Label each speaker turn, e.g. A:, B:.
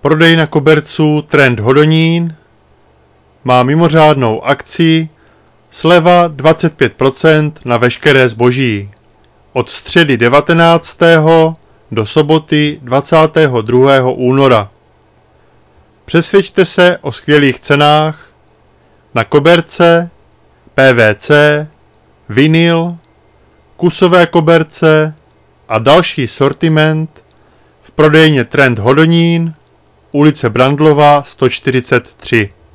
A: Prodejna koberců Trend Hodonín má mimořádnou akci sleva 25% na veškeré zboží od středy 19. do soboty 22. února. Přesvědčte se o skvělých cenách na koberce, PVC, vinyl, kusové koberce a další sortiment v prodejně Trend Hodonín, ulice Brandlova 143.